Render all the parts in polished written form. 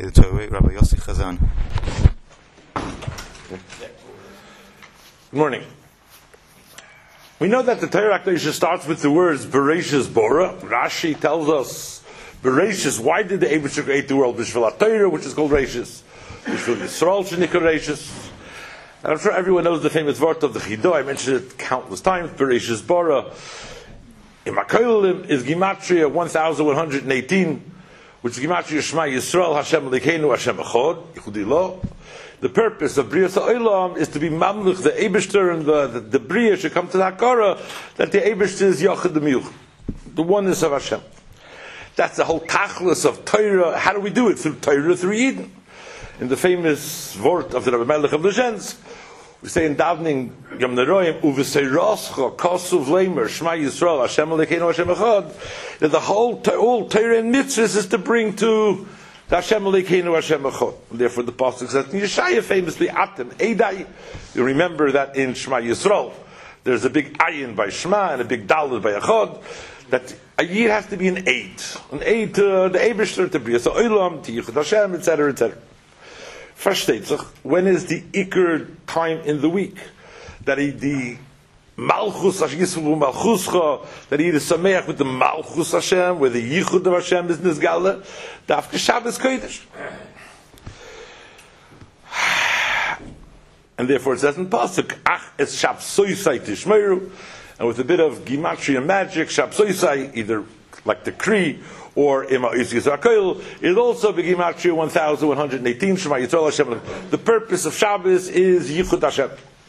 the Torah, Rabbi Yossi Chazan. Good morning. We know that the Torah Akdosha starts with the words Bereshis Bora. Rashi tells us Bereshis. Why did the Eibusher create the world? Bishvil Torah, which is called Reshis. Bishvil Yisrael Shenikah Reshis. And I'm sure everyone knows the famous word of the Chidah. I mentioned it countless times. Bereshis Bora. In Makolim is Gematria 1118, which is Gematria Shema Yisrael Hashem Elokeinu Hashem Echad Yichudi Lo. The purpose of Bria Ha'olam is to be mamlich the Eibishter, and the Bria should come to the Hakara that the Eibishter is Yochid Miyuch, the oneness of Hashem. That's the whole tachlis of Torah. How do we do it? Through Torah, through Eden. In the famous word of the Rebbe Melech of Lezhensk, we say in davening Yom Neroyim Uvesei Kosuv Leimer Shema Yisrael Hashem Elokeinu Hashem Echad, that the whole all Torah and mitzvahs is to bring to Hashem Elokeinu Hashem Echad. Therefore, the pasuk says in Yeshaya famously Atem Eidai. You remember that in Shema Yisrael there's a big ayin by Shema and a big daled by Echad. That a year has to be an aid to the Eibishter, to Bria Ha'olam, to Yichud Hashem, etc., etc. When is the Iker time in the week that the Malchus Malchuscha, that he is Sameach with the Malchus Hashem, where the Yichud of Hashem is Nizgala, Dafka Shabbos Kodesh. And therefore it says in Pasuk, Ach es Shabsoisai Tishmeru, and with a bit of Gematria magic, Shabsoisai, either like the Kri, or Ima Yisrael Zakoil, it also be Gematria 1118, Shema Yisrael Hashem. The purpose of Shabbos is Yichud Hashem.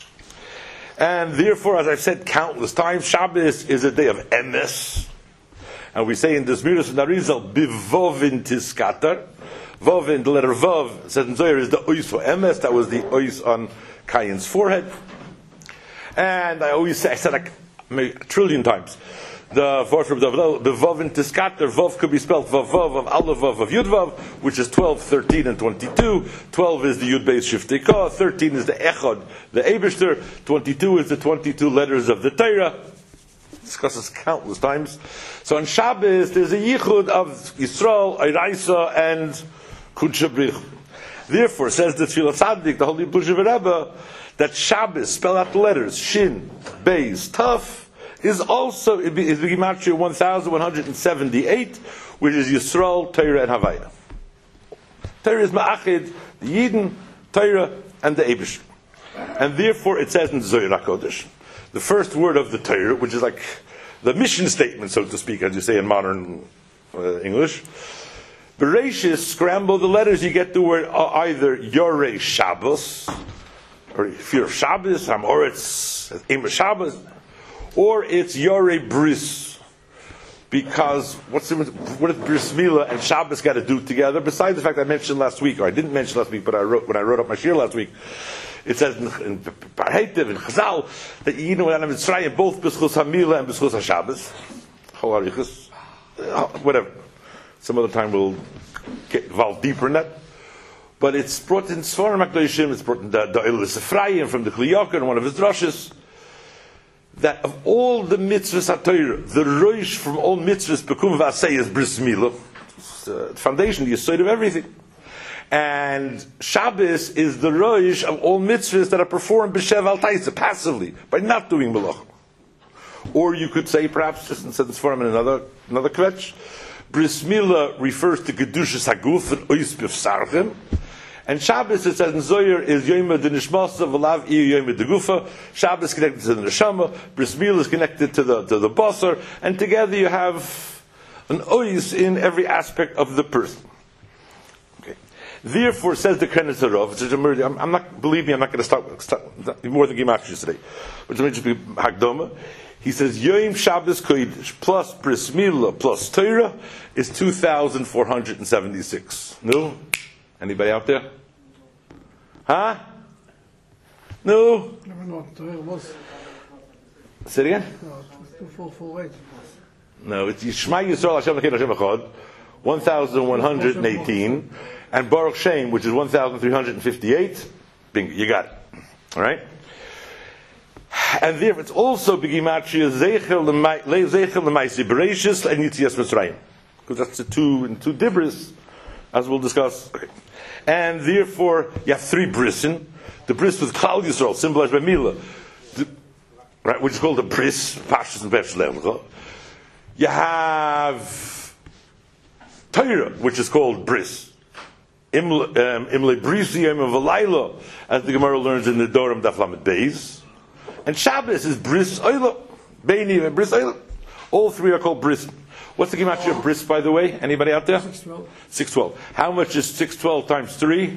And therefore, as I've said countless times, Shabbos is a day of emes. And we say in the Zmiros and Arizal, Bivovin Tiskatar. Vovin, the letter Vov, said in Zohar, is the ois for emes. That was the ois on Cain's forehead. And I always say, I said like a trillion times, the word from the Vov in Tiskater, Vov could be spelled Vav of Aleph Vav of Yud Vav, which is 12, 13, and 22. 12 is the Yud Beis Shiftei Ka, 13 is the Echad, the Eibishter, 22 is the 22 letters of the Torah. Discusses countless times. So on Shabbos, there's a Yichud of Yisrael, Eiraisa, and Kudsha Brich. Therefore, says the Tfilah Tzaddik, the Holy Plushiv Rebbe, that Shabbos, spell out the letters, Shin, Beis, Taf, is also is the Gematria 1178, which is Yisrael, Torah, and Havaya. Torah is Ma'achid, the Yidden, Torah, and the Eibush. And therefore it says in Zohar HaKodesh, the first word of the Torah, which is like the mission statement, so to speak, as you say in modern English. Bereshis, scramble the letters, you get the word either Yorei Shabbos, or fear of Shabbos, or it's Ema Shabbos, or it's Yorei Bris, because what does Bris Milah and Shabbos got to do together? Besides the fact I mentioned last week, or I didn't mention last week, but when I wrote up my shir last week, it says in Parhetiv and Chazal that you know when I'm Mitzrayim both B'schus HaMilah and B'schus HaShabbos, whatever. Some other time we'll get involved deeper in that. But it's brought in Sforim HaKadoshim, it's brought in the Eilis Ephraim from the Kli Yakar, one of his drushes, that of all the mitzvahs HaTorah, the roish from all mitzvahs Bekum V'aseh is Bris Milah. It's the foundation, the yesod of everything. And Shabbos is the roish of all mitzvahs that are performed b'shev al taisa, passively, by not doing malach. Or you could say, perhaps, just in sentence form in another kvetch, Bris Milah refers to Kedushas Haguf and Ois B'Vsarchem. And Shabbos, it says in Zohar, is Yom de Nishmasa v'lav Yom de Gufa. Shabbos connected to the Neshama, Bris Milah is connected to the Basar, and together you have an Ois in every aspect of the person. Okay. Therefore, says the Krenetz Harov, I'm not going to start more than Gematria today, but it's going to be Hagdoma. He says Yom Shabbos Kodesh plus Bris Milah plus Torah is 2,476. No? Anybody out there? Huh? No? Never know what Torah was. Say it again? No, it was 2448. No, it's Yishma Yisrael Hashem Elokeinu Hashem Echad, 1,118, and Baruch Shem, which is 1,358. Bingo, you got it. All right? And therefore, it's also Begimatria Zeichel L'Maisi Bereshis and Yitzias Mitzrayim, because that's the two dibris. as we'll discuss. Okay. And therefore, you have 3 brisin. The bris with Klal Yisrael, symbolized by Mila, right, which is called the bris, Pashas and Peshach Leilcha. You have Torah, which is called bris. Imle brisi yom v'layla, as the Gemara learns in the Dorim Daf Lamed Beis. And Shabbos is bris oila, beini and bris oila. All 3 are called bris. What's the gematria of bris, by the way? Anybody out there? 612. 612. How much is 612 times 3?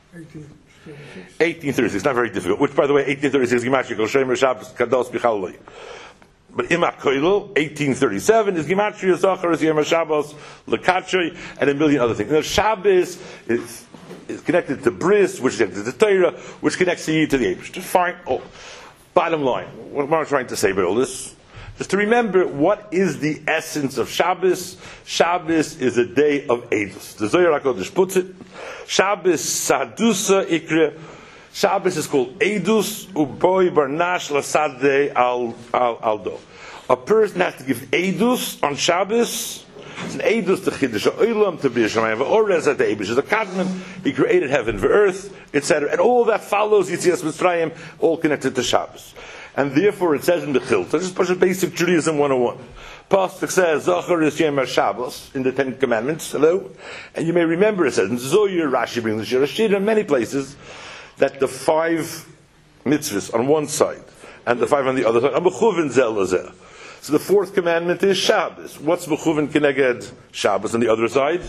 1836. Not very difficult. Which, by the way, 1836 is gematria kol shemer Shabbos kados bichaloi. But Imak Koilel, 1837, is Gematria, Zachar, is Yom Shabbos, Lekatri, and a million other things. Now, Shabbos is connected to Bris, which is connected to Torah, which connects to Yid to the Eibush. Fine. Oh, bottom line, what am I trying to say about all this? Just to remember, what is the essence of Shabbos? Shabbos is a day of Eidus. The Zohar HaKodesh puts it. Shabbos Sadusa Ikre. Shabbos is called Eidus Uboy Barnash Lasadeh Aldo. A person has to give Eidus on Shabbos. It's an Eidus to Chiddush Olam, to B'Yir Shamayim V'Orez, at the Eibush is a Kadmon. He created heaven and earth, etc. And all that follows Yitzias Mitzrayim, all connected to Shabbos. And therefore it says in the Chilta, this is such a basic Judaism 101. Pasuk says, Zachar is Yom Shabbos, in the 10 Commandments, hello? And you may remember it says, in Zohar, Rashi brings the Shir HaShir, in many places, that the 5 mitzvahs on one side and the 5 on the other side are mechuvin zel lazeh. So the 4th commandment is Shabbos. What's mechuvin keneged Shabbos on the other side?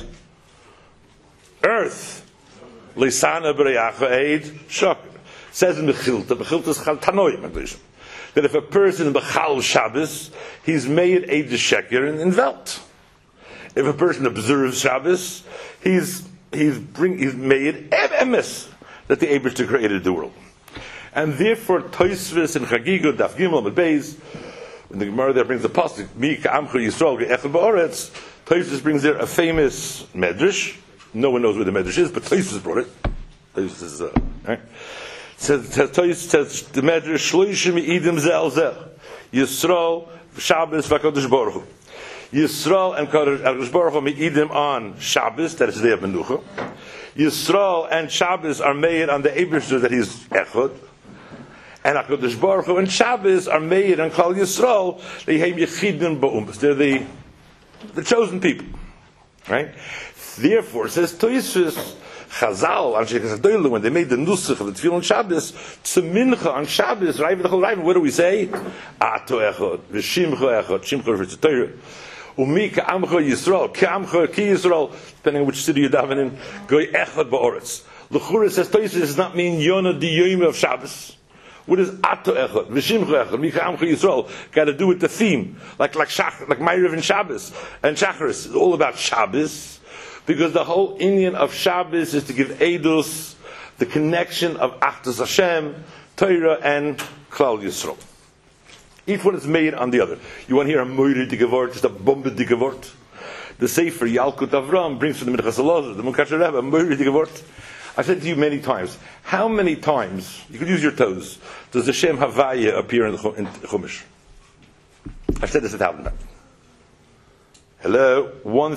Earth. Lisana b'reyacha eid shakar. Says in Mechilta is chaltanoi, that if a person b'chal Shabbos, he's made eid sheker in Welt. If a person observes Shabbos, he's made emes, that the Eibishter created the world. And therefore, Tosfos and Chagiga, Daf Gimel, and Beis, when the Gemara there brings the pasuk, Mi ka'amcha Yisrael ge'echad ba'aretz, Tosfos brings there a famous medrash. No one knows where the medrash is, but Tosfos brought it. Tosfos is, right? Says the medrash, Shloishim idim zel zel, Yisrael, Shabbos, v'Kadosh Baruch Hu. Yisrael and Kadosh Baruch Hu me'idim on Shabbos, that is the day of Menucha. Yisrael and Shabbos are made on the Eibishter that he's Echad, and HaKadosh Baruch Hu and Shabbos are made on Klal Yisrael. They're the chosen people, right? Therefore, says Tosfos, Chazal on Sheikhas Hadolah, when they made the Nusach of the Tefillah on Shabbos, to Mincha on Shabbos, right? The whole right. What do we say? Ato Echad, V'Shimcha Echad, Shimcha refers to Torah. Umi ka'amcha Yisrael, ka'amcha ki Yisrael, depending on which city you're davening in, goy echad ba'oretz. L'chura says, Tosfos does not mean Yonah di Yom of Shabbos. What is ato echad, v'shimcha echad, mi ka'amcha Yisrael? Got to do with the theme, like Ma'ariv and Shabbos and Shacharis. It's all about Shabbos, because the whole Indian of Shabbos is to give Eidus, the connection of Achdus Hashem, Torah, and Klal Yisrael. Each one is made on the other. You want to hear a moire digavort, just a bombe digavort? The Sefer Yalkut Avram brings from the Minchas Elazar, the Mukasher Rebbe, a moire digavort. I've said to you many times, how many times, you could use your toes, does the Shem Havaya appear in the Chumash? I've said this 1,000 times. Hello?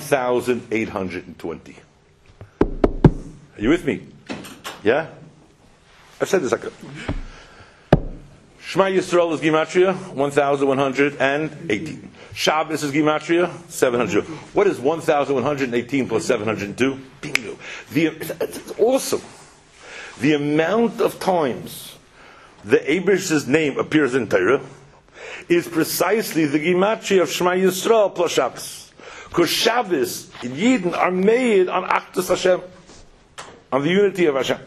1,820. Are you with me? Yeah? I've said this. Shema Yisrael is Gematria, 1,118. Shabbos is Gematria, 700. What is 1,118 plus 702? Bingo. It's awesome. The amount of times the Eibish's name appears in Torah is precisely the Gematria of Shema Yisrael plus Shabbos. Because Shabbos and Yidden are made on Achdus Hashem, on the unity of Hashem.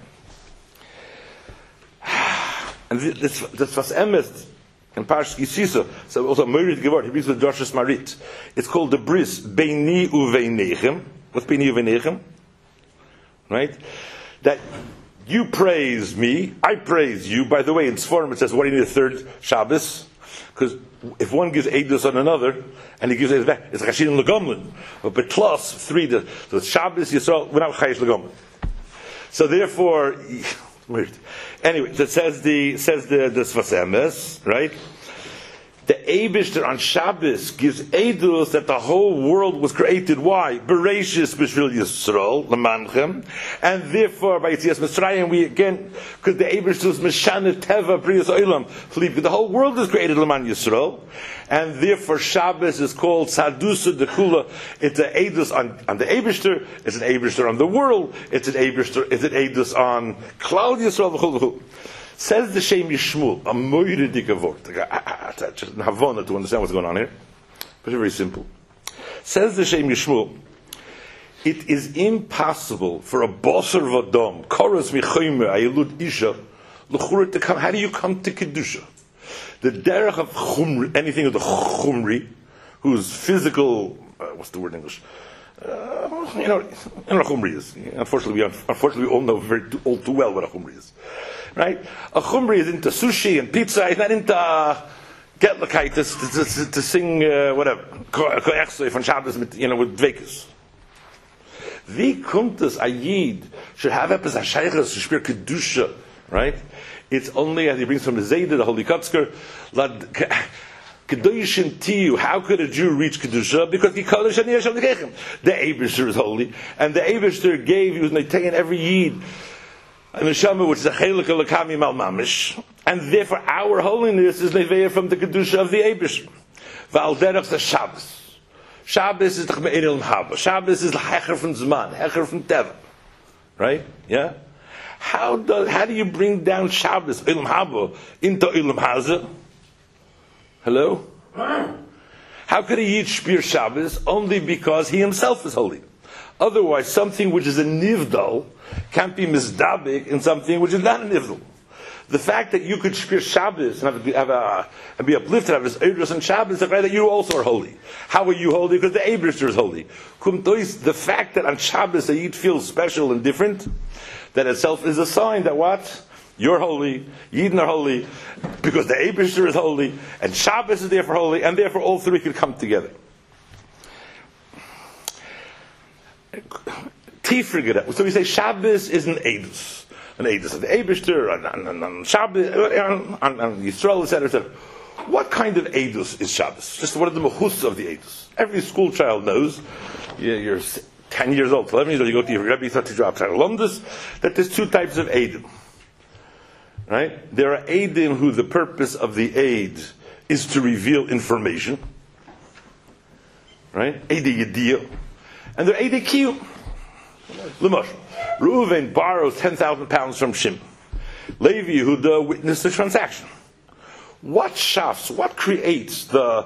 And this was emes in Parshas Kisisa. So also Merid Gevort, he brings with Drashas Marit. It's called the bris Beini Uveinechem. What's Beini Uveinechem? Right? That you praise me, I praise you. By the way, in Sforim it says, why do you need a third Shabbos? Because if one gives Eidus on another, and he gives Eidus back, it's Chashidim L'Gomlin. But plus 3, so Shabbos Yisrael, without Chayish L'Gomlin. So therefore, weird. Anyway, that says the Sfas Emes, right? The Eibishter on Shabbos gives Eidus that the whole world was created. Why? Bereshis b'shvil Yisrael, l'manchem, and therefore by Yitzias Mitzrayim we again, because the Eibishter is Meshana Teva Brius Olam, the whole world is created l'man Yisrael, and therefore Shabbos is called Sadusa Dekula. It's an Eidus on the Eibishter, it's an Eibishter on the world, it's an Eidus on Klal Yisrael. Says the Shem Yishmul, a moiridike vort. Just an havana to understand what's going on here. But very simple. Says the Shem Yishmul, it is impossible for a bosser vadom, koros michoyme, ayelud isha, l'chura to come. How do you come to Kedusha? The derech of chumri, anything of the chumri, whose physical, what's the word in English? You know what a chumri is. Unfortunately, we all know all too well what a chumri is. Right? A chumri is into sushi and pizza. He's not into getlakai to sing whatever koechsoi von Shabbos with dvekus. The kumtas ayid should have up as a shaychas to speak kedusha. Right? It's only as he brings from the Zayda, the Holy Kotzker, Kedoshim Tiyu. How could a Jew reach Kedusha? Because the Eibishter is holy, and the Eibishter gave, he was taking every Yid, and the Neshama, which is a Chelik Elokami Mal Mamish, and therefore our holiness is neveya from the Kedusha of the Eibishter. V'al derech the Shabbos. Shabbos is the Chme'er Haba. Shabbos is the Hecher from Zman, Hecher from Teva. Right? Yeah? How do you bring down Shabbos, Ilam Haba, into Ilam Haza? Hello? How could a Yid spear Shabbos? Only because he himself is holy. Otherwise, something which is a nivdal can't be mizdabik in something which is not a nivdal. The fact that you could spear Shabbos and be uplifted, have his Eidus on Shabbos, the fact that you also are holy. How are you holy? Because the Eibishter is holy. The fact that on Shabbos a Yid feels special and different, that itself is a sign that what? You're holy, Yidden are holy, because the Eibishter is holy, and Shabbos is therefore holy, and therefore all three could come together. Tifriga. So we say Shabbos is an Eidus of the Eibishter, on Shabbos, on Yisrael, etc. What kind of Eidus is Shabbos? Just what are the mechus of the Eidus? Every school child knows. You're 10 years old, 11 years old, you go to your Rebbe, you start to drop Alumnus, that there's two types of Eidim. Right? There are Eidim who the purpose of the Eid is to reveal information. Right? Eidei Yediyah. And there are Eidei Kiyum. L'mosh. Reuven borrows 10,000 pounds from Shimon. Levi Yehuda witnessed the transaction. What shafts, what creates the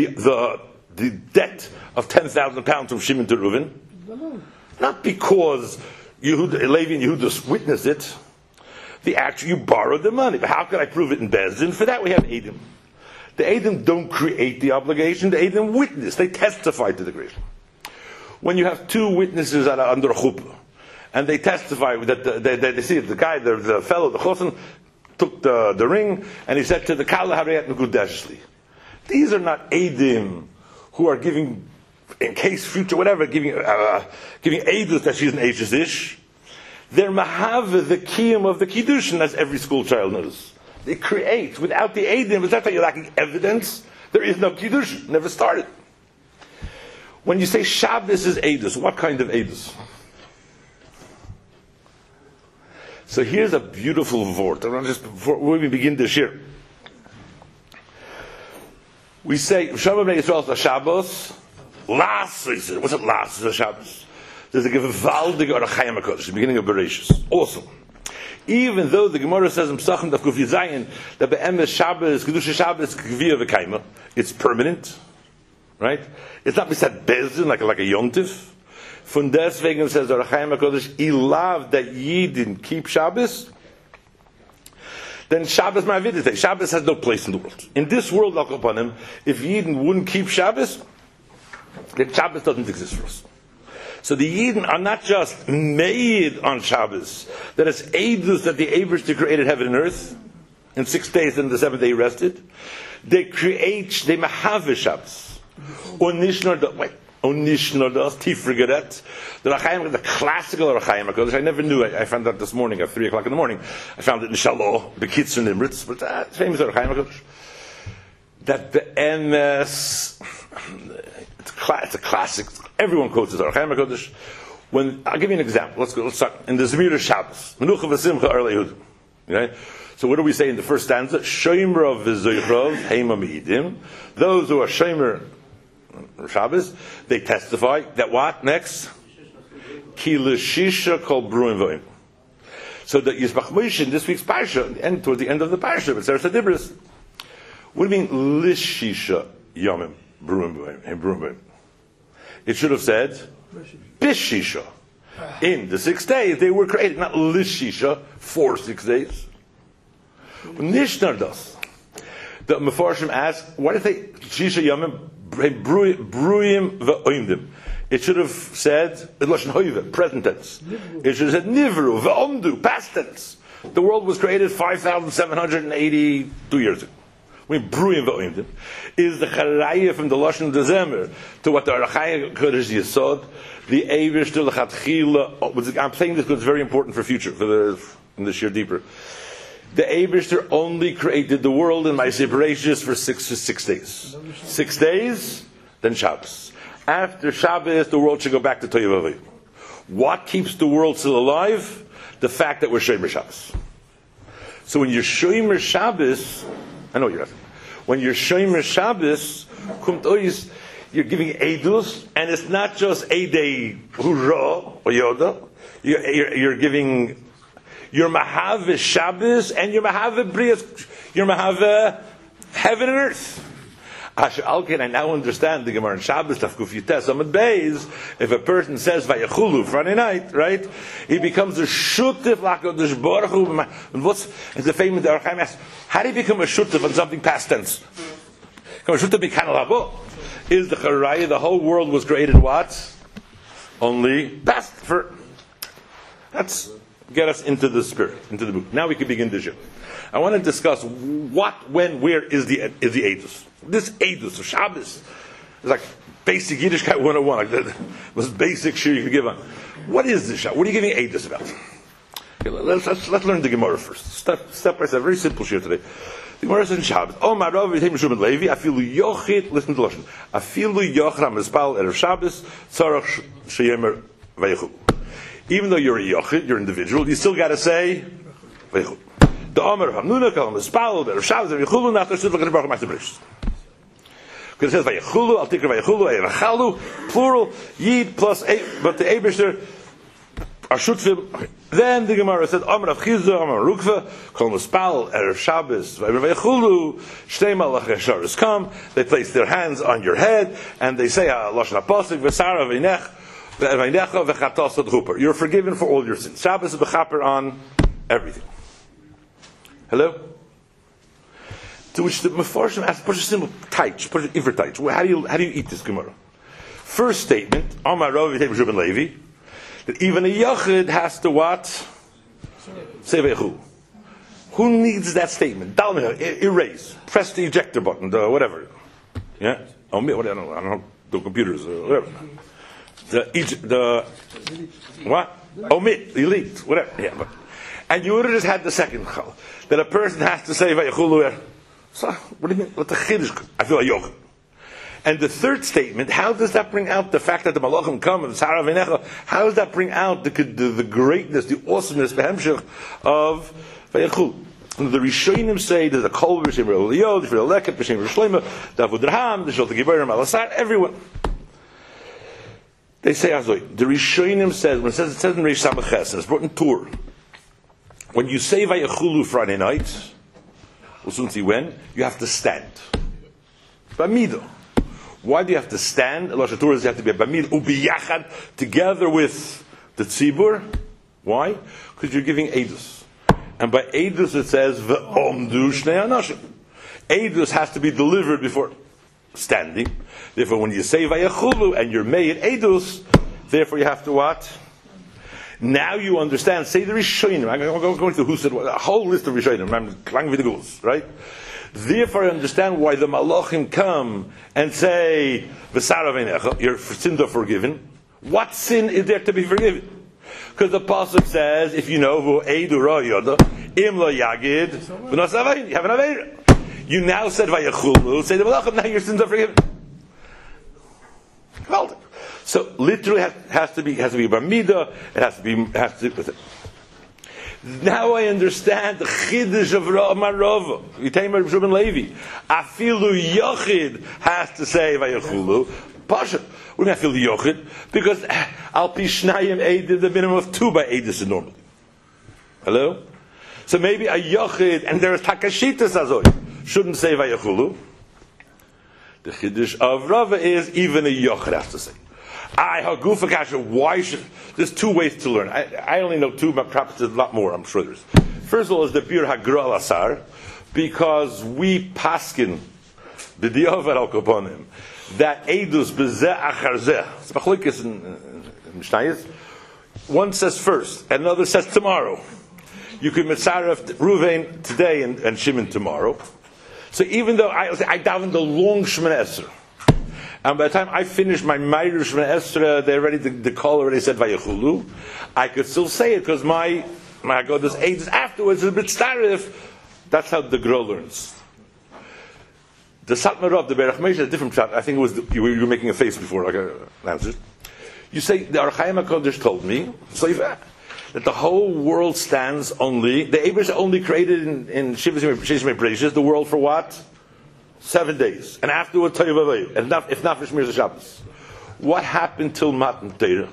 debt of 10,000 pounds from Shimon to Reuven? Not because Levi and Yehuda witnessed it. You borrowed the money. But how can I prove it in Bezdin? For that we have Eidim. The Eidim don't create the obligation. The Eidim witness. They testify to the creation. When you have two witnesses under a chuppah, and they testify that they see the guy, the fellow, the chosen, took the ring, and he said to the Kala Harayat Mekudeshli. These are not Eidim who are giving, in case future, whatever, giving Eidus that she's an Eishes Ish. They're Mahava, the Kiyum of the Kiddushin, as every school child knows. They create. Without the Eidim, it's not that you're lacking evidence. There is no Kiddushin. Never started. When you say Shabbos is Eidus, what kind of Eidus? So here's a beautiful vort. Before we begin this year. We say, Shabbat Yisrael Shabbos, last, what's it last? It's Shabbos. There's a gewaldige Orachayim HaKodesh, the beginning of Bereshis. Awesome. Even though the Gemara says in Pesachim Daf Kuf Yizayin that be'emes Shabbos, Kedusha Shabbos, K'viyah v'kaima, it's permanent, right? It's not beside Bezdin like a yontif. Von deswegen says the Orachayim HaKodesh, ilav that Yidin keep Shabbos, then Shabbos Ma'avidis Day. Shabbos has no place in the world. In this world, I'll upon him, if Yidin wouldn't keep Shabbos, then Shabbos doesn't exist for us. So the Yidden are not just made on Shabbos, that it's Eidus that the Eibishter created heaven and earth in 6 days, and the 7th day he rested. They mahave Shabbos. Onishnar das, Tifrigaret. The classical Rachayim HaKodesh, I never knew, I found out this morning at 3 o'clock in the morning. I found it in Shalom, Bekitzer Nimritz, but famous Rachayim HaKodesh. that the emes, it's a classic. Everyone quotes it. When I'll give you an example. Let's start in the Zemira Shabbos. Menucha v'simcha ar le'Yehud. Okay. So what do we say in the first stanza? Shomer v'zoichrov heima mi'idim. Those who are shomer Shabbos, they testify that what next? Ki l'shisha kol bruin v'oim. So that Yisbach Moshe in this week's parsha, and toward the end of the parsha, it's Eretz Dibros. What do you mean l'shisha yomim bruin v'oim? It should have said bishisha. In the 6 days they were created, not l'shisha for 6 days. Nishnar does. The Mefarshim ask, why did they shisha yomim bruyim v'oimdim? It should have said lashon hoive, present tense. It should have said nivru v'omdu, past tense. The world was created 5,782 years ago. We mean bruyim v'oimdim is the charaya from the lashon dezemer to what the Arachai Kodesh Yesod, the Eivish to the Chatchila. I'm saying this because it's very important for future, in this year deeper. The Eibishter only created the world in Ma'aseh Bereshis for 6 days. 6 days, then Shabbos. After Shabbos, the world should go back to Tohu Vavohu. What keeps the world still alive? The fact that we're Shomer Shabbos. So when you're Shomer Shabbos, I know what you're asking. When you're Shomer Shabbos, you're giving Eidus, and it's not just Eidei Hurrah or Yoda. You're giving. You're Mahave Shabbos and you're Mahave Brias, you're Mahave heaven and earth. Asher Alken, I now understand the Gemara in Shabbos, Tafkuf Yutes, Amud Beis. If a person says Vayachulu Friday night, right, he becomes a Shutif Lakodesh Baruch Hu. And what's the famous the Archaim asks, how do you become a Shutif on something past tense? Become a Shutif B'Kan Labo. Is the Charaya, the whole world was created what? Only past for. That's. Get us into the spirit, into the book. Now we can begin the show. I want to discuss what, when, where is the Eidus. This Eidus of Shabbos is like basic Yiddishkeit 101, like the most basic shir you can give on. What is this Shabbos? What are you giving Eidus about? Okay, let's learn the Gemara first. Step by step, very simple shir today. The Gemara says in Shabbos, Oh my Rav, Yithem Shum and Levi, Afilu Yochit, listen to Lashon, Afilu Yochram Mispal Erev Shabbos, Tzarach Sheyemer Vayechu. Even though you're a yochid, you're an individual, you still got to say Vayechul. The Omer Hamnuna Kalam Espal Be'er Shabbos Vayechulu Nachar Shud L'Kadosh Baruch Hu Ma'aseh Bereshis. Because it says Vayechulu, Al Tikra Vayechulu, Vayechalu, plural Yid plus but the Eibishter are Shutfim. Then the Gemara said Omer Rav Chizda, Omer Rukva, Kalam Espal Erev Shabbos Vayechulu, Shtei Malach Yesharis come. They place their hands on your head and they say Lashon HaPasuk V'Sara V'Nech. You're forgiven for all your sins. Shabbos is b'chaper on everything. Hello? To which the Mefarshim asks, put a simple taich, put an iver taich. How do you eat this Gemara? First statement, Amar Rav Yithem Shum and Levi, that even a Yachid has to what? Say Vayechul. Who needs that statement? Erase. Press the ejector button, whatever. Yeah? I don't know, the computers, whatever. The what? Omit, delete, whatever. Yeah, and you would have just had the second chal that a person has to say Vayechulu. So what do you mean? What the chiddush? I feel like yoga. And the third statement, how does that bring out the fact that the malachim come and Sarah V'Necha? How does that bring out the greatness, the awesomeness, the hemshech of Vayechulu? The Rishonim say there's a kol b'shem Re'oliyod, the Leket b'shem Rishleima, the Avudraham, the Shol Tegibarim Alasar, everyone. They say Azoy. The Rishonim says, when it says in Reish Samach and it's brought in Tur, when you say Vayechulu Friday night, we'll soon see when, you have to stand. Bamido. Why do you have to stand? Lashon Torah says you have to be a Bamid Ubiyachad together with the Tzibur. Why? Because you're giving Eidus. And by Eidus it says V'omdu Shnei Anashim. Eidus has to be delivered before standing. Therefore, when you say Vayechulu and you're made Eidus, therefore you have to what? Now you understand. Say the Rishonim. I'm going to who said what, a whole list of Rishonim. I'm klang v'deguls, right? Therefore, I understand why the Malachim come and say V'sara V'necha, your sins are forgiven. What sin is there to be forgiven? Because the pasuk says, if you know who Eidu Ra Yoda, Im Lo Yagid, V'nos Avein, you have an Avein. You now said Vayachulu, say the Malachim, now your sins are forgiven. So literally has to be Bamida, it has to be with it. Now I understand the Chiddush of Marova. Yitaimer B'Shubin Levi. Afilu Yochid has to say Vayachulu. Pasha. We're going to feel the Yochid because Al Pi Shnayim Eid the minimum of 2 by Eidus is normal. Hello? So maybe a Yochid, and there is Takashitas Azoy, shouldn't say Vayachulu. The Chiddush of Rava is even a Yochid has to say. Hagufa Kasha, why should... There's 2 ways to learn. I only know 2, but perhaps there's a lot more, I'm sure there's. First of all is the Bir Hagra al Asar, because we paskin, B'diavad al Koponim, that Eidus B'zeh Achar Zeh, it's Machlokes in Mishnayos, one says first, and another says tomorrow. You could mitzaref Ruvain today and Shimon tomorrow. So even though I davened the long Shemoneh Esrei, and by the time I finished my Ma'ir Shemoneh Esrei, they already the call already said Vayachulu. I could still say it because my Haggadah's Eidus afterwards is a bit starif. That's how the Gro learns. The Satmar Rav, the Berach Moshe, a different shot. I think it was you were making a face before like I answered. You say the Archaim HaKodesh told me that the whole world stands only. The Eibush only created in Shivas Yemei Breishis the world for what? 7 days, and afterwards Toyev Avayim, and if not for Shmir Shabbos. What happened till Matan Torah?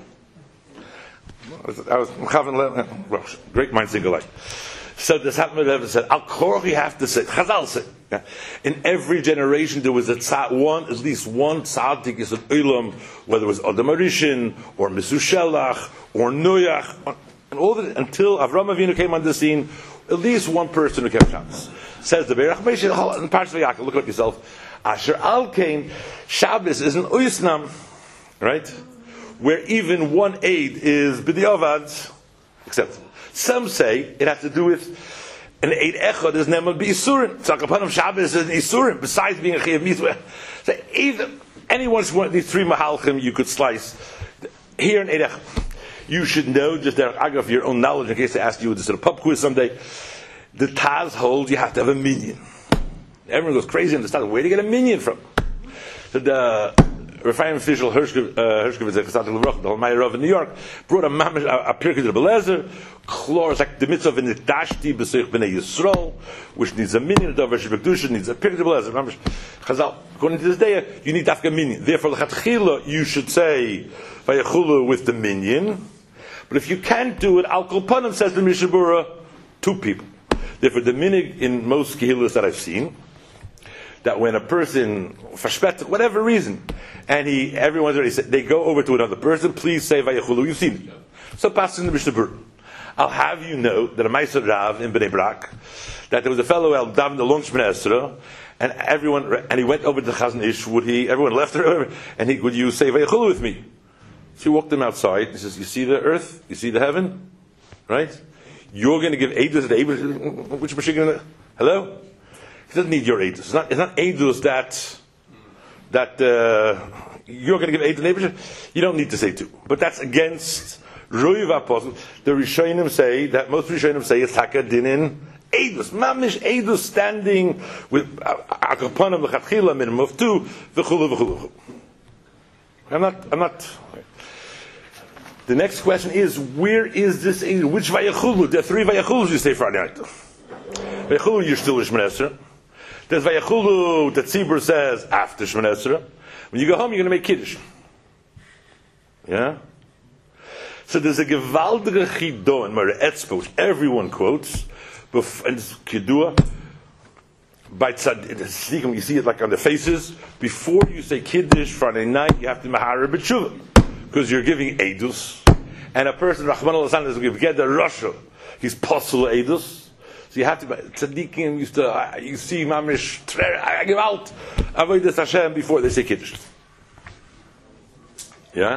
I was great minds think alike. So the Satmar Rebbe said, Al Korach you have to say, Chazal said, in every generation there was at least one tzaddik is an Olam, whether it was Adam Arishin, or Mesushelach, or Noach, and all that, until Avram Avinu came on the scene, at least one person who kept Shabbos. Says the Berach Moshe in Parshas Vayakov, look at yourself, Asher Al Kain, Shabbos is an Uysnam, right? Where even one aid is B'diavad, acceptable. Some say it has to do with an Eid Echad is Nemal B'Yisurim. Tzakapanim Shabbos is an Yisurim, besides being a Chiyav Mitzvah. So either, any one of these 3 Mahalchim you could slice. Here in Eid Echad, you should know, just for your own knowledge, in case they ask you this at a pub quiz someday, the Taz holds you have to have a minion. Everyone goes crazy on the start. Where do you get a minion from? So the refining official Hershkovitz, the Holmeier Rav in New York, brought a Pirkei de Belezer, Chlor, like the mitzvah of Nidashti B'Seich B'nei Yisrael, which needs a minion, the Dover Shebekdusha needs a Pirkei de Belezer. Chazal, according to this day, you need to have a minion. Therefore, l'chatchila, you should say Vayachulu with the minion. But if you can't do it, Al Kol Panim says the Mishabura, 2 people. Therefore, the minig in most kehillas that I've seen, that when a person, for whatever reason, and everyone's already said, they go over to another person, please say Vayachulu, you've seen it. So pass in the Mishnah Berurah. I'll have you know that a Meiser Rav in Bnei Brak, that there was a fellow who davened the long Shemoneh Esrei, and he went over to the Chazon Ish, everyone left her, and would you say Vayachulu with me? So he walked him outside, he says, you see the earth? You see the heaven? Right? You're going to give Eidus to the Eibush, which Mashiach, hello? He doesn't need your Eidus. It's not Eidus that you're going to give Eidus to the Eibush. You don't need to say 2. But that's against Ruiv Apostle. The Rishonim say, that most Rishonim say, it's Taka Dinin Eidus. Mamish Eidus standing with Akapanam L'chatchila, minimum of 2, v'chulu, v'chulu. I'm not... The next question is, where is this Eidus? Which Vayachulu? There are 3 Vayachulus you say Friday night. Vayachulu, you're still in Shemoneh Esrei. There's Vayachulu that Tzibur says after Shemoneh Esrei. When you go home, you're going to make Kiddush. Yeah? So there's a Gewaldige Chido in Mara Etzpo, which everyone quotes, and Kidduah, by Tzadikim, you see it like on the faces. Before you say Kiddush Friday night, you have to Mahara B'Tshuva, because you're giving Eidus, and a person, Rahman al-Hassan, is going to get the Rasha. He's Posel Eidus. So you have to, Tzadikim used to, you see Mamish, I give out, Avodas Hashem before they say Kiddush. Yeah?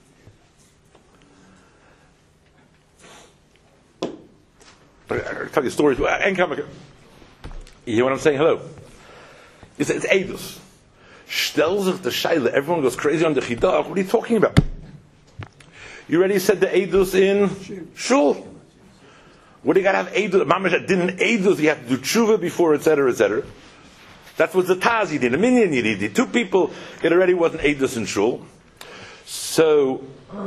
I'll tell you stories. You hear what I'm saying? Hello. It's Eidus. Stel sich the Shaila. Everyone goes crazy on the Chidah. What are you talking about? You already said the Eidus in Shul. What do you got to have Eidus? Mamash didn't Eidus. You have to do tshuva before, etc., etc. That was the Taz Yidin, a Minyan Yidin. Two people, it already wasn't Eidus and Shul. So,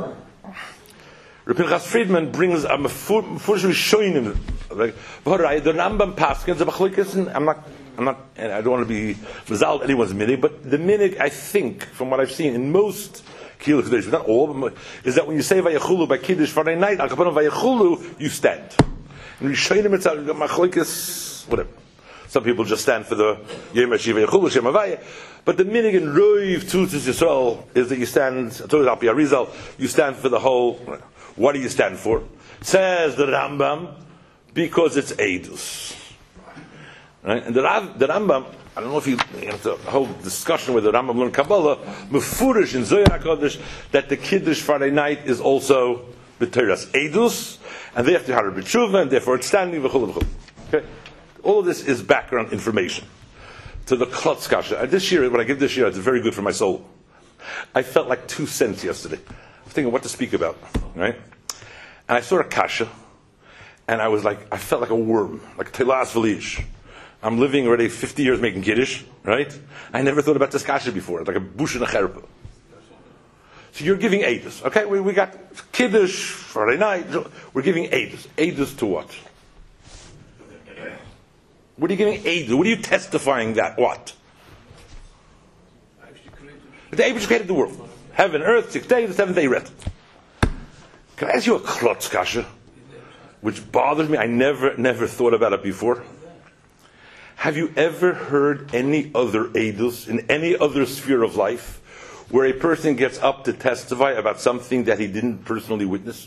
Rabbi Pinchas Friedman brings a Mefurish Shoinim. The Rambam Paskins, and I don't want to be Mazal anyone's minig, but the minig, I think, from what I've seen in most Kiyul Kedush, not all of them, is that when you say Vayachulu by Kiddush Friday night, Al Kapanim Vayachulu, you stand. And Rishonim, it's Machlokes, whatever. Some people just stand for the Yom HaShiva Yechulu Shem Havaya, but the minig in Roiv Tutzis Yisrael is that you stand. Torah Al Pi Arizal, you stand for the whole. What do you stand for? Says the Rambam, because it's Eidus. Right? And the Rambam, I don't know if you have the whole discussion with the Rambam learned Kabbalah, Mefurish in Zohar HaKadosh, that the Kiddush Friday night is also B'Teras Eidus, and they have to have a B'tshuva, and therefore it's standing v'chul v'chul. Okay? All of this is background information to the Klotz Kasha. This year, when I give this year, it's very good for my soul. I felt like 2 cents yesterday. I was thinking what to speak about, right? And I saw a Kasha, and I felt like a worm, like Telas Velish. I'm living already 50 years making Kiddush, right? I never thought about this Kasha before, like a bush and a cherpa. So you're giving Eidus. Okay, we got Kiddush Friday night. We're giving Eidus. Eidus to what? What are you giving Eidus? What are you testifying that? What? The Eibush created the world. Heaven, earth, 6 days, the 7th day rest. Can I ask you a klotz kasha? Which bothers me. I never thought about it before. Have you ever heard any other Eidus in any other sphere of life where a person gets up to testify about something that he didn't personally witness?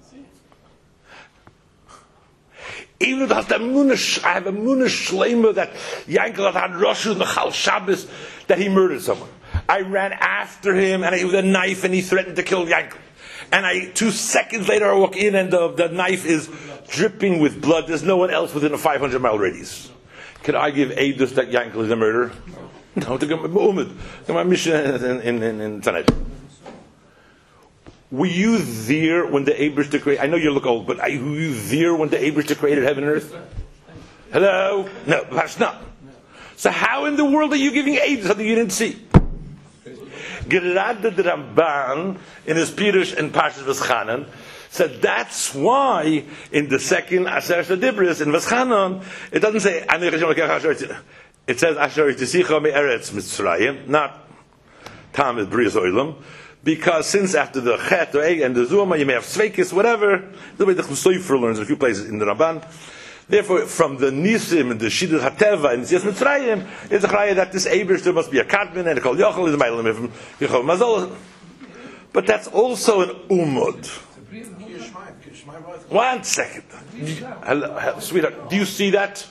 Even if I have a Munah Shlema that Yankel had Rosh and Chal Shabbos, that he murdered someone. I ran after him and with a knife and he threatened to kill Yankel. And 2 seconds later I walk in and the knife is dripping with blood. There's no one else within a 500-mile radius. Could I give Eidus that Yankel is a murderer? No, to my mission in Tanait. Were you there when the Eibishter created? I know you look old, but were you there when the Eibishter created heaven and earth? Hello? No, that's not. So how in the world are you giving Eidus something you didn't see? Gerad the Ramban in his Pirush and Parshas Veschanan said that's why in the second Asher Shadibris in Veschanan it doesn't say it says Asher Tisicha Me'eretz Mitzrayim, not Tam is Brias Oilam. Because since after the Chet and the Zuma, you may have Sveikis, whatever, the way the Chusoifer learns in a few places in the Ramban. Therefore, from the Nisim and the Shidduch HaTeva and the Yis Mitzrayim, it's a chraya that this Eibers, there must be a Kadmin and a Kol Yochel is a Meilim from Yochel Mazol. But that's also an Umud. 1 second. Hello, sweetheart, do you see that?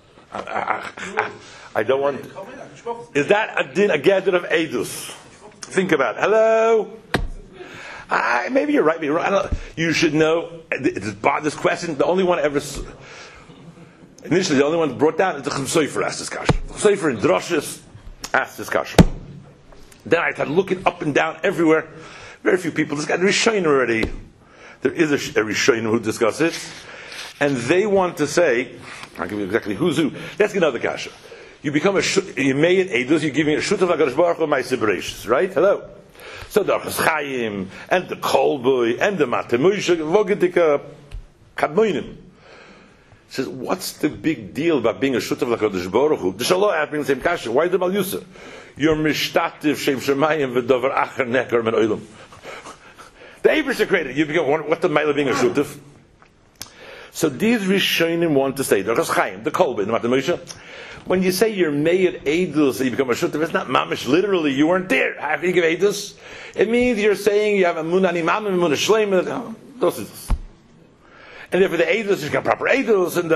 I don't want... Is that a gather of Eidus? Think about it. Hello? Maybe you're right. Maybe you're right. You should know this question. The only one ever, initially, the only one brought down is the Chumsoifer asked this question. Chumsoifer in Droshes asked this question. Then I started looking up and down everywhere. Very few people. This guy, the Rishonim already. There is a Rishonim who discuss it, and they want to say, I'll give you exactly who's who. Let's get another kasha. You become you made Eidus, you're giving a Shut of HaKadosh Baruch Hu Ma'aseh, right? Hello. So the Orchos Chaim, and the Kolboy, and the Matemusha, Vogetika, Kadmoinim. Says, what's the big deal about being a Shut of HaKadosh Baruch Hu? The Shalom asking the same kasha. Why the Mal Yusuf? You're Mishtativ Shem Shemayim V'Dover Acher Neker Men Oilam. The Eibers are created. You become what's the mile of being a Shutav? So these Rishonim want to say the Orchos Chaim, the Kolboy, the Matemusha. When you say you're Meir Eidus and you become a Shutav, it's not mamish. Literally, you weren't there. How can you give Eidus? It means you're saying you have a Munani Mam and Munah Shleim. No, those is. And therefore, the Eidus, you got proper Eidus, and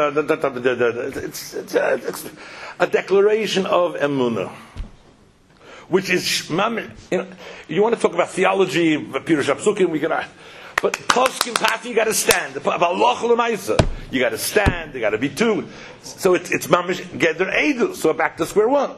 it's a declaration of Emunah, which is mamish. You want to talk about theology, Pirush Apsukim, we can. But Poskim Pati, you got to stand. You got to stand. There got to be two. So it's mamish get their eidus. So back to square one.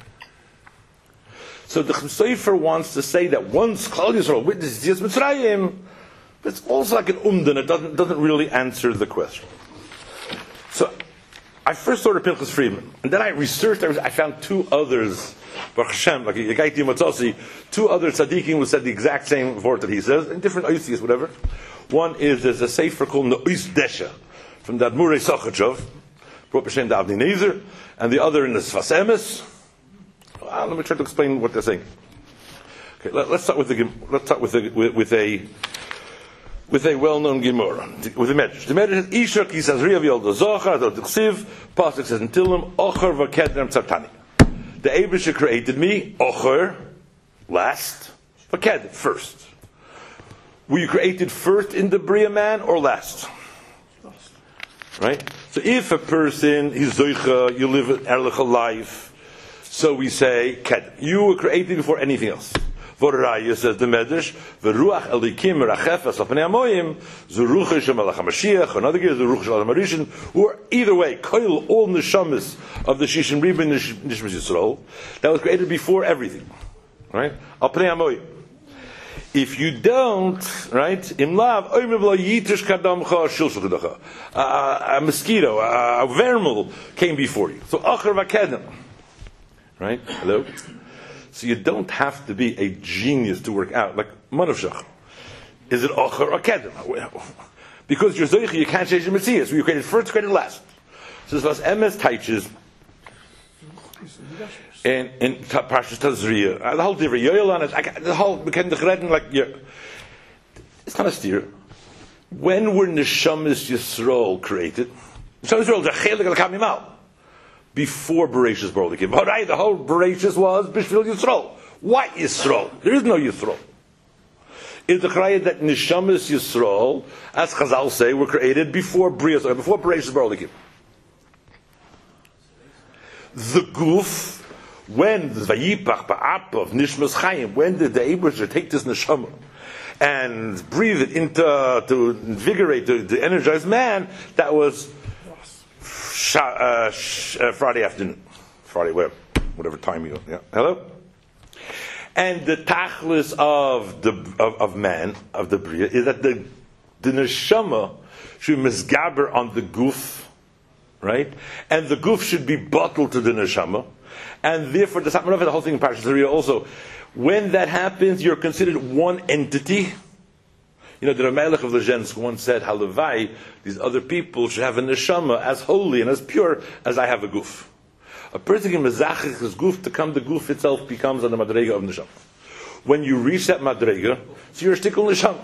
So the Chumsoifer wants to say that once Klal Yisrael witnesses Yis Mitzrayim, it's also like an umdan. It doesn't really answer the question. So I first saw Pinchas Friedman, and then I researched. I found two others, Baruch Hashem, like Yagaiti Matzasi, two other tzaddikim who said the exact same word that he says, in different oisias, whatever. One is, there's a sefer called Ne'us Desha, from the Admurei Sochachov, brought B'Shem the Avnei Nezer, and the other in the Sfas Emes. Let me try to explain what they're saying. Okay, let's start with a well-known Gemara, with a Medrash. The Medrash says, Isha ki sazriya v'yolda zochar, the Ksiv, Pasuk says in Tilim, Ocher v'kedrem tzartani. The Eibusha created me, Ocher, last, v'ked, first. Were you created first in the Bria man, or last? Right? So if a person is zoicha, you live an erliche life, so we say, Ked, you were created before anything else. Voraya says the Medrash, V'ruach elikim rachefas l'panei hamoyim, Zuruch Shem Melech HaMashiach, another gives Zuruch Shem Melech HaMarishin, who are either way, koil all neshamas of the Shishim Riba Nishmas Yisrael, that was created before everything. Right? Al-panei hamoyim. If you don't, right, imlav, a mosquito, a vermel came before you. So, achar v'kedem. Right? Hello? So you don't have to be a genius to work out. Like, manavshach. Is it achar or kedem? Because you're zoichi, you can't change the Messiah. So you created first, created last. So this was emes taiches. In Parshas Tazria, the whole different Yoel on it, the whole became the Chredin like it's not a steer. When were Neshamas Yisrael created? Neshamas Yisrael is a chelik al kamimal before Bereshis Borlikim. But the whole Bereshis was Bishvil Yisrael. Why Yisrael? There is no Yisrael. Is the Chayah that Neshamas Yisrael, as Chazal say, were created before Bereshis Borlikim? The Guf. When the Vayipach Ba'apav Nishmas Chaim, when did the Eibusha take this neshama and breathe it into to invigorate, to energize man? That was Friday afternoon, Friday whatever time you hello. And the tachlis of man of the bria is that the neshama should misgaber on the guf, right? And the guf should be bottled to the neshama. And therefore, the whole thing in Parshas Tazria also, when that happens, you're considered one entity. You know, the Ramelech of Lezhensk once said, Halavai, these other people should have a neshama as holy and as pure as I have a guf. A person can mezachich his guf to come, the guf itself becomes on the madrega of neshama. When you reach that madrega, so you're a stickle neshama.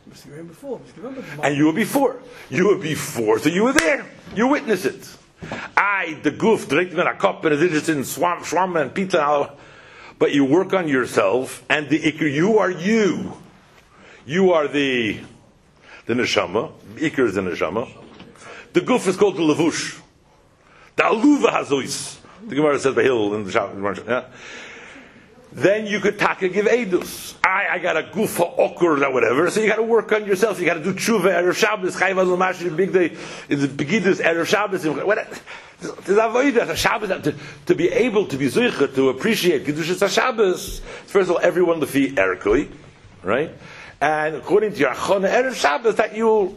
And you were before. So you were there. You witnessed it. The goof, direct in a cup and it's in swamp and pizza, but you work on yourself, and the ikr, you are you. You are the neshama. Ikr is the neshama. The goof is called the levush. The aluva hazois. The Gemara says by Hill in the Shabbat. Yeah? Then you could give edus. I got a goof for okr or whatever. So you got to work on yourself. You got to do tshuva, erev Shabbos, chayv azul mashi, big day, in the begidus, erev Shabbos. There's avodah Shabbos to be able to be zuicha, to appreciate kedushas Shabbos. First of all, everyone lefi erkoi, right? And according to your achona erev Shabbos, that you.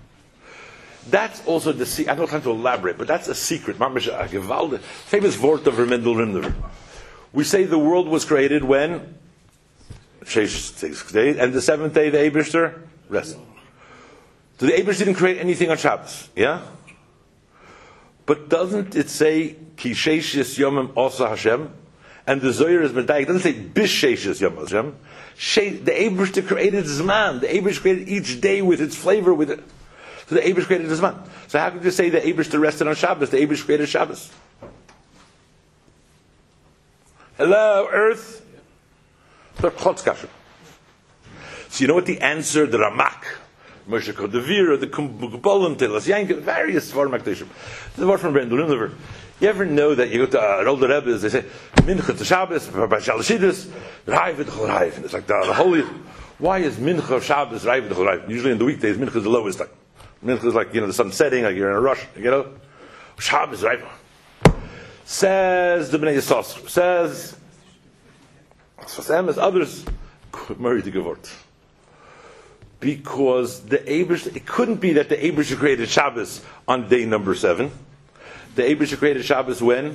That's also the secret. I'm not trying to elaborate, but that's a secret. Famous word of Mendel Rimler. We say the world was created when? Sixth day, and the seventh day the Eibishter rested. So the Eibishter didn't create anything on Shabbos, yeah? But doesn't it say Ki Sheishis Yomim Osa Hashem? And the Zohar is Medayik. It doesn't say Bish Sheishis Yom Hashem. The Eibishter created Zman. The Eibishter created each day with its flavor, with it. So the Eibush created Zman. So how could you say the Eibush rested on Shabbos? The Eibush created Shabbos. Hello, Earth. So you know what the answer, the Ramak, Moshe Kodavir, the Kumbukopolim, Telas Yankin, various Varmak Teshim. The word from Brandon Lindler. You ever know that you go to an older Rebbe, they say, Mincha to Shabbos, by Shalashidus, Raiv Chol Raiv. And it's like the holy. Why is Mincha of Shabbos Raiv Chol Raiv? Usually in the weekdays, Mincha is the lowest time. Mincha is like, the sun setting, like you're in a rush, Shabbos Raiv. Says the Bnei Yisos, says others, married to Gevort. Because the Eibush, it couldn't be that the Eibush created Shabbos on day number 7. The Eibush created Shabbos when?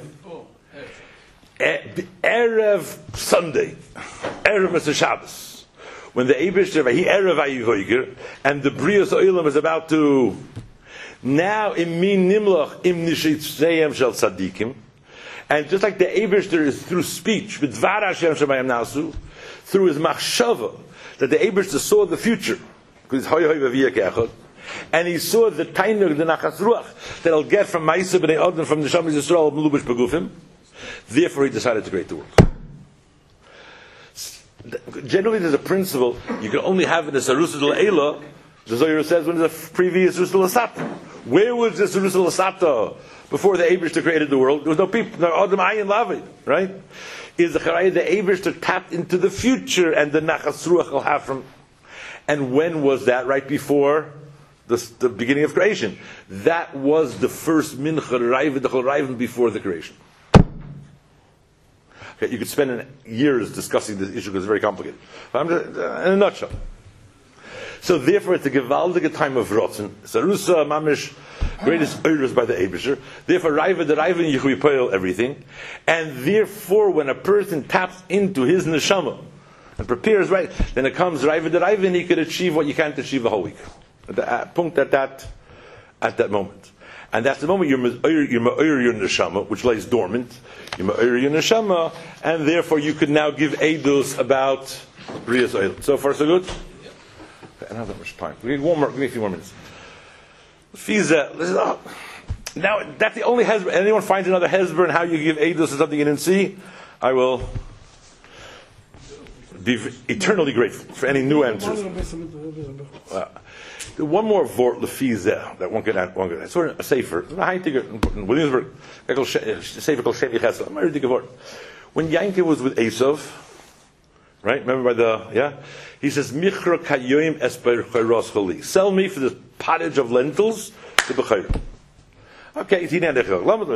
Erev Sunday. Erev Mr. Shabbos. When the Eibush, he Erev Ayivoiger, and the Brios Oilam is about to, now im min nimlach im nishitzayim shel tzadikim, and just like the Eibush is through speech, with Dvar Hashem Shemayim Nasu, through his machshava, that the Eibush saw the future, because hoy hoy v'viyah ke'echad, and he saw the tainug, the nachas ruach, that he'll get from Ma'aseh b'nei Adam, from the Shamas Yisrael, Melubish Begufim. Therefore, he decided to create the world. Generally, there's a principle you can only have in the Sarusa del Eila. The Zohar says when there's a previous Sarusa del Asata. Where was the Sarusa del Asata before the Eibush created the world? There was no people, no Adam Ayin Lavi, right? Is the Charayah the Eibush tapped into the future and the Nachas Ruach will have from? And when was that? Right before the beginning of creation. That was the first Mincha Raiva before the creation. Okay, you could spend years discussing this issue because it's very complicated. But I'm just, in a nutshell. So therefore, it's a gewaldige time of rotzen. Sarusa mamish, greatest oiros by the Eibusher. Therefore, Raiva the Raiva and Yichui Poel everything. And therefore, when a person taps into his neshama and prepares right, then it comes Raiva the Raiva and he could achieve what you can't achieve the whole week. At that moment. And that's the moment you're ma'ir your neshama, which lays dormant. You're ma'ir your neshama, and therefore you could now give edus about Brias Oil. So far, so good? Yeah. Okay, I don't have that much time. Give me a few more minutes. Fiza, now, that's the only hezbollah. Anyone finds another hezbollah and how you give edus to something you didn't see, I will be eternally grateful for any new answers. One more vort lefiza that one could add. It's sort of a sefer. In Williamsburg, a sefer called Shevi Chesed. I'm reading a vort. When Yankee was with Esav, right? Remember he says, "Michra kayoim esper chayros choli." Sell me for this pottage of lentils to b'chayr. Okay, he didn't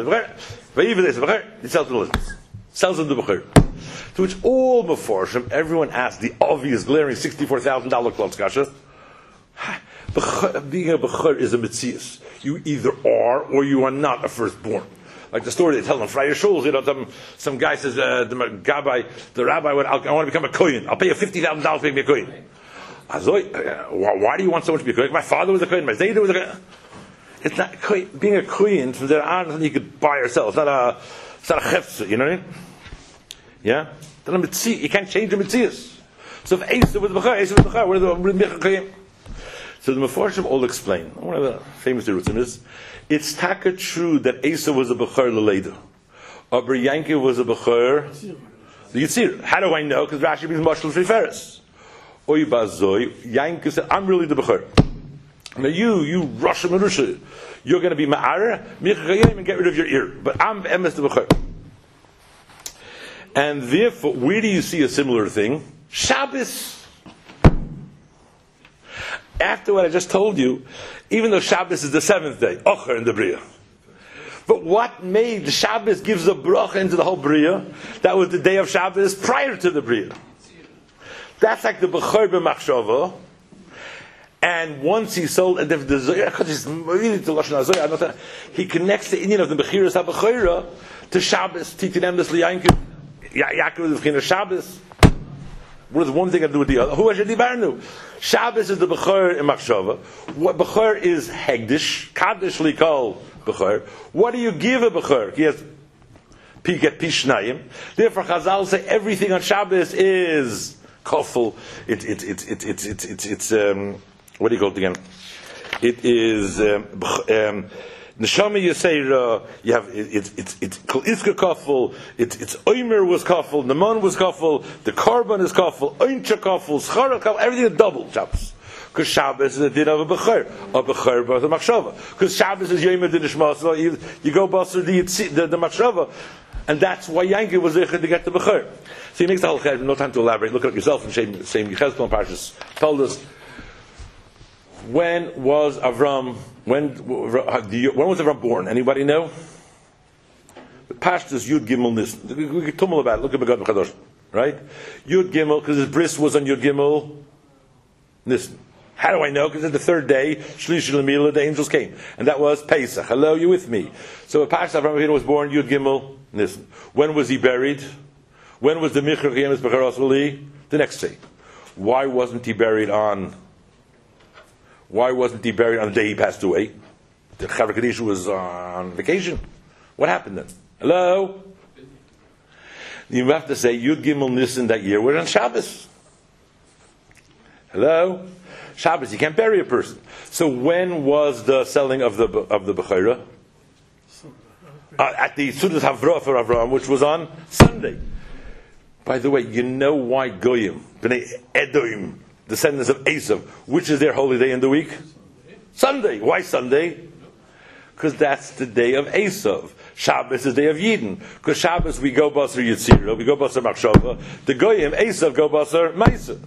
he sells the lentils. Sells them to b'chayr. To which all meforshim, everyone asked the obvious, glaring $64,000 klotz kasha. Being a Bechor is a Metzias. You either are or you are not a firstborn. Like the story they tell on Friday Shuls, some guy says, the rabbi, I want to become a Kohen. I'll pay you $50,000 to make me a Kohen. Why do you want so much to be a Kohen? My father was a Kohen, my Zayda was a Kohen. It's not being a Kohen from there on, something you could buy yourself. It's not a chefza, you know what I mean? Yeah? You can't change the Metzias. So if Asa was Bechor, Asa was Bechor, where are the Kohen? So the Meforshim all explain. One of the famous Yerutzim is, it's taka true that Asa was a Bechor Leleida. Aber Yankee was a Bechor the Yitzir. How do I know? Because Rashi means Mashal Friferes. Oy Bazoi, Yankee said, I'm really the Bechor. Now you Rosh Merusha, you're going to be Ma'ara, Michayim, and get rid of your ear. But I'm Emes the Bechor. And therefore, where do you see a similar thing? Shabbos. After what I just told you, even though Shabbos is the seventh day, Ocher in the Bria. But what made the Shabbos gives a bracha into the whole Bria? That was the day of Shabbos prior to the Bria. That's like the Bechor b'machshava. And once he sold, and the Zohar, he connects the Indian of the Bechiras HaBechora to Shabbos, Titinem des Liyankim, Yaakov the Bechina Shabbos. What does one thing have to do with the other? Who has Dibarnu? Shabbos is the Bechor in Machshava. What Bechor is Hegdish, Kaddish Likol Bechor. What do you give a Bechor? He has Piket Pishnayim. Therefore, Chazal say everything on Shabbos is kofel. It's what do you call it again? It is Neshama Yisera, you have it's Kol Iska Kafel, it's Omer was Kafel, Naman was Kafel, the Karban is Kafel, Oincha Kafel, Schara Kafel, everything is double Shabbos. Because Shabbos is a din of a Bechor by the Machshava. Because Shabbos is Yom Din Ishma, so you go Basar the Machshava, and that's why Yankee was there to get the Bechor. So he makes the whole Ched, no time to elaborate. Look at yourself and same Yechezkel and Parshas told us. When was Avram born? Anybody know? The Pashtus Yud Gimel Nisan. We could tumble about it. Look at Begad B'Chadosh. Right? Yud Gimel, because his bris was on Yud Gimel Nisan. How do I know? Because it's the third day, Shlishi Lamila, the angels came. And that was Pesach. Hello, you with me? So Parshas Avraham Avinu was born, Yud Gimel Nisan. When was he buried? When was the Michra Yemes Becharos Uli? The next day. Why wasn't he buried on the day he passed away? The Chaver Kadisha was on vacation. What happened then? Hello? You have to say Yud Gimel Nisan that year. We're on Shabbos. Hello? Shabbos, you can't bury a person. So when was the selling of the Bechorah? At the Sudas Havrah for Avraham, which was on Sunday. By the way, you know why Goyim, Bnei Edom, descendants of Esav, which is their holy day in the week? Sunday. Why Sunday? Because that's the day of Esav. Shabbos is the day of Yidden. Because Shabbos we go Basar Yitzira, we go Basar Machshava. The Goyim, Esav, go Basar Maisa.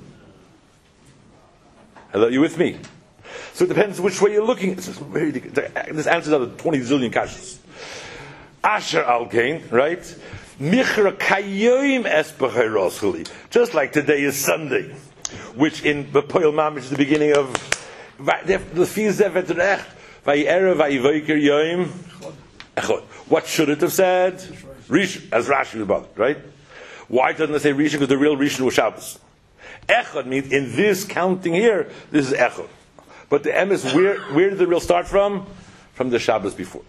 Hello, you with me? So it depends which way you're looking. This answers out of 20 zillion kashas. Asher Alkain, right? Michra Kayoim Es B'chayros Chuli. Just like today is Sunday, which in B'poil Mamish is the beginning of the Fizev Etrecht. Vayerev Vayivoker Yoim Echod. What should it have said? Rish, as Rashi about it, right? Why doesn't it say Rishon? Because the real Rishon was Shabbos. Echad means in this counting here, this is Echad. But the emes, where did the real start from? From the Shabbos before.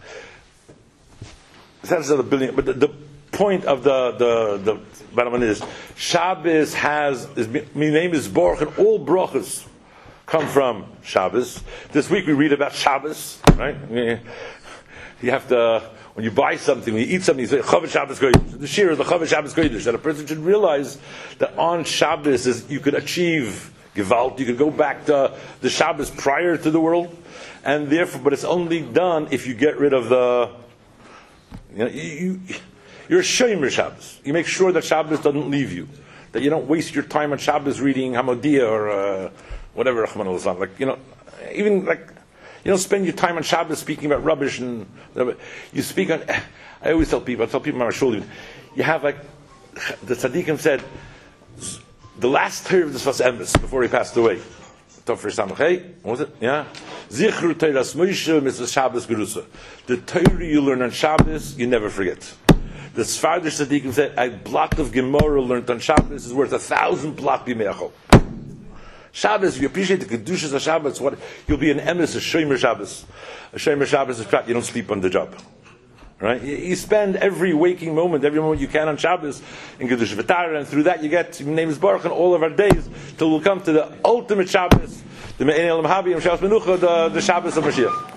That's another billion. But the point of the bottom line is Shabbos has his name is Baruch, and all brachas come from Shabbos. This week we read about Shabbos, right? You have to, when you buy something, when you eat something, you say Chavet Shabbos Kodesh. The shir is the Chavet Shabbos Kodesh. That a person should realize that on Shabbos you could achieve Gewalt. You could go back to the Shabbos prior to the world, and therefore, but it's only done if you get rid of the. You're a shomer Shabbos. You make sure that Shabbos doesn't leave you. That you don't waste your time on Shabbos reading Hamodia or whatever Rahman al-Islam. Even you don't spend your time on Shabbos speaking about rubbish and whatever. You speak on. I always tell people my shul, you have the tzaddikim said the last Torah of the Sfas Emes before he passed away. What was it? Yeah. Zichru Teiras Moshe Mitzvah Shabbos Gerusa. The Torah you learn on Shabbos, you never forget. The Sfardish tzaddikim said a block of Gemara learned on Shabbos is worth 1,000 block b'meachol. Shabbos, if you appreciate the kedushas of Shabbos, what you'll be an emes, a shomer Shabbos. A shomer Shabbos is crap. You don't sleep on the job, right? You spend every waking moment, every moment you can on Shabbos in kedusha v'tara, and through that you get your name is Baruch in all of our days till we'll come to the ultimate Shabbos, the Me'en Elam Habi, the Shabbos of Mashiach.